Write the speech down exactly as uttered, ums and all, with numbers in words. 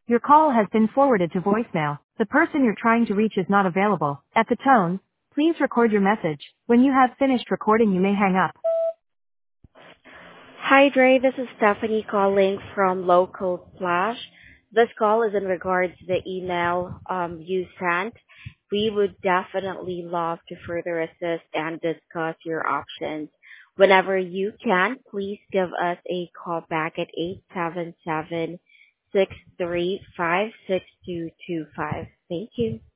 Your call has been forwarded to voicemail. The person you're trying to reach is not available. At the tone, please record your message. When you have finished recording, you may hang up. Hi, Dre. This is Stephanie calling from Low Code Flash. This call is in regards to the email um, you sent. We would definitely love to further assist and discuss your options. Whenever you can, please give us a call back at eight seven seven, six three five, six two two five. Thank you.